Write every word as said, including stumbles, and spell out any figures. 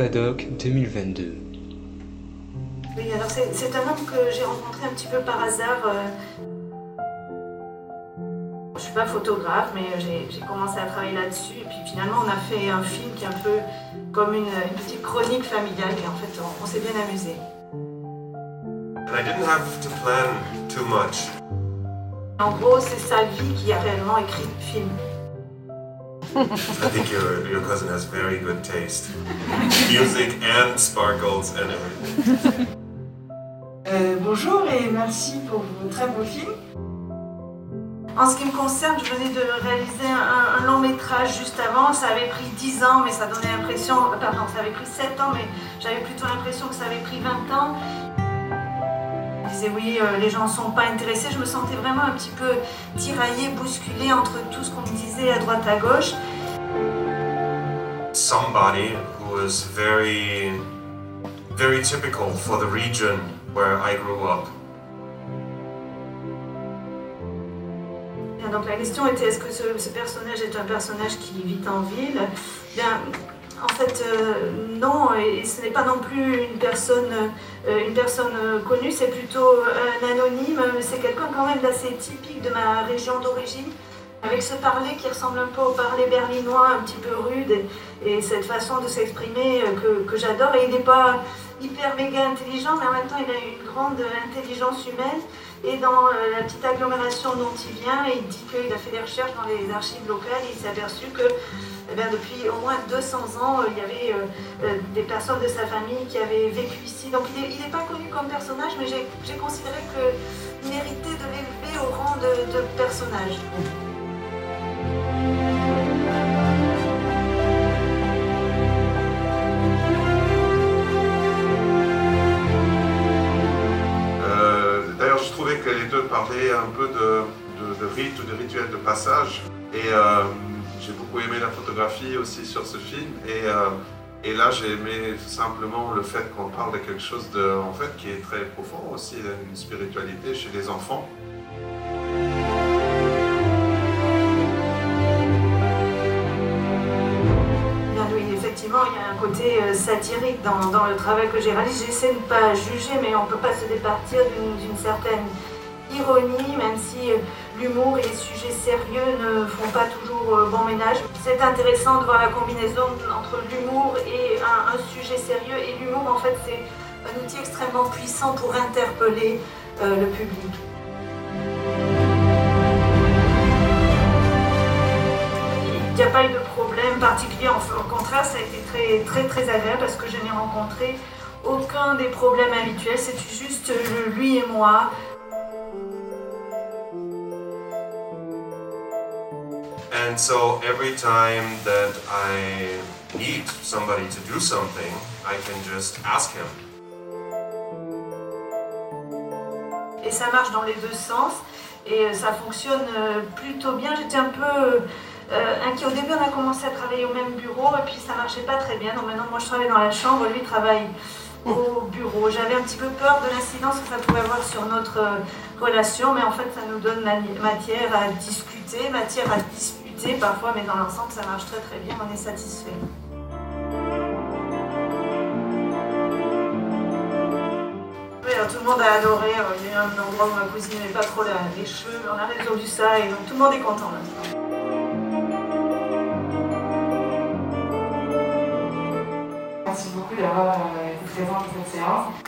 Paddock deux mille vingt-deux. Oui, alors c'est, c'est un homme que j'ai rencontré un petit peu par hasard. Euh... Je suis pas photographe, mais j'ai, j'ai commencé à travailler là-dessus. Et puis finalement, on a fait un film qui est un peu comme une, une petite chronique familiale. Et en fait, on, on s'est bien amusé. I didn't have to plan too much. En gros, c'est sa vie qui a réellement écrit le film. I think your, your cousin has very good taste. Music and sparkles and everything. Euh, bonjour et merci pour vos très beaux films. En ce qui me concerne, je venais de réaliser un, un long métrage juste avant. Ça avait pris dix ans, mais ça donnait l'impression... Pardon, ça avait pris sept ans, mais j'avais plutôt l'impression que ça avait pris vingt ans. Je disais oui, euh, les gens ne sont pas intéressés. Je me sentais vraiment un petit peu tiraillée, bousculée entre tout ce qu'on me disait à droite à gauche. Somebody who was very, very typical for the region where I grew up. Donc la question était, est-ce que ce, ce personnage est un personnage qui vit en ville? Bien, en fait, euh, non, et ce n'est pas non plus une personne, euh, une personne connue, c'est plutôt un anonyme, c'est quelqu'un quand même d'assez typique de ma région d'origine, avec ce parler qui ressemble un peu au parler berlinois, un petit peu rude, et, et cette façon de s'exprimer que, que j'adore. Et il n'est pas hyper méga intelligent, mais en même temps il a une grande intelligence humaine. Et dans la petite agglomération dont il vient, il dit qu'il a fait des recherches dans les archives locales et il s'est aperçu que eh bien, depuis au moins deux cents ans, il y avait euh, des personnes de sa famille qui avaient vécu ici. Donc il n'est pas connu comme personnage, mais j'ai, j'ai considéré qu'il méritait de l'élever au rang de, de personnage. Je trouvais que les deux parlaient un peu de, de, de rite ou de rituel de passage. Et euh, j'ai beaucoup aimé la photographie aussi sur ce film. Et, euh, et là, j'ai aimé simplement le fait qu'on parle de quelque chose de, en fait, qui est très profond aussi, une spiritualité chez les enfants. Effectivement, il y a un côté euh, satirique dans, dans le travail que j'ai réalisé. J'essaie de ne pas juger, mais on ne peut pas se départir d'une, d'une certaine ironie, même si euh, l'humour et les sujets sérieux ne font pas toujours euh, bon ménage. C'est intéressant de voir la combinaison entre l'humour et un, un sujet sérieux. Et l'humour, en fait, c'est un outil extrêmement puissant pour interpeller euh, le public. Il n'y a pas eu de problème particulier, au contraire ça a été très très très agréable parce que je n'ai rencontré aucun des problèmes habituels, c'était juste lui et moi. And so every time that I need somebody to do something, I can just ask him. Et ça marche dans les deux sens et ça fonctionne plutôt bien. J'étais un peu Euh, inquiet. Au début, on a commencé à travailler au même bureau et puis ça marchait pas très bien. Donc maintenant, moi je travaille dans la chambre, lui travaille au bureau. J'avais un petit peu peur de l'incidence que ça pouvait avoir sur notre euh, relation, mais en fait, ça nous donne matière à discuter, matière à disputer parfois, mais dans l'ensemble, ça marche très très bien. On est satisfait. Oui, alors tout le monde a adoré. Il y a eu un endroit où ma cousine n'avait pas trop la, les cheveux. On a résolu ça et donc tout le monde est content maintenant. Merci beaucoup d'avoir été présent à cette séance.